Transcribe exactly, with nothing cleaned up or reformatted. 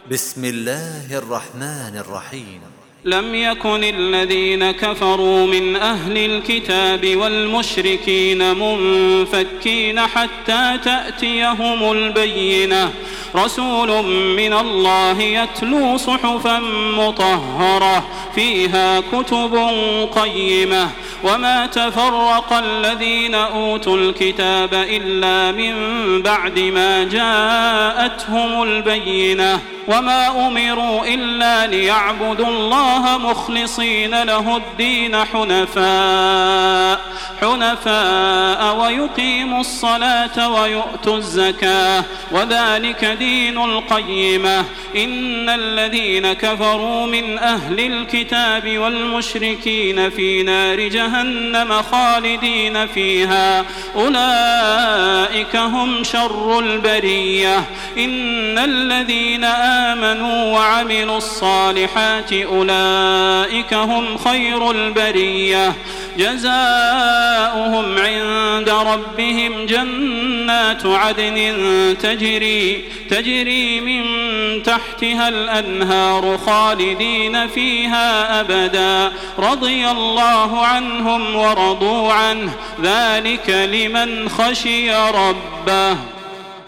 بسم الله الرحمن الرحيم. لم يكن الذين كفروا من أهل الكتاب والمشركين منفكين حتى تأتيهم البينة، رسول من الله يتلو صحفا مطهرة فيها كتب قيمة. وما تفرق الذين أوتوا الكتاب إلا من بعد ما جاءتهم البينة، وما أمروا إلا ليعبدوا الله مخلصين له الدين حنفاء حنفاء ويقيموا الصلاة ويؤتوا الزكاة، وذلك دين القيمة. إن الذين كفروا من أهل الكتاب والمشركين في نار جهنم خالدين فيها، أولئك هم شر البرية. إن الذين آمنوا وعملوا الصالحات أولئك هم خير البرية، جزاؤهم عند ربهم جنات عدن تجري تجري من تحتها الأنهار خالدين فيها أبدا، رضي الله عنهم ورضوا عنه، ذلك لمن خشي ربه.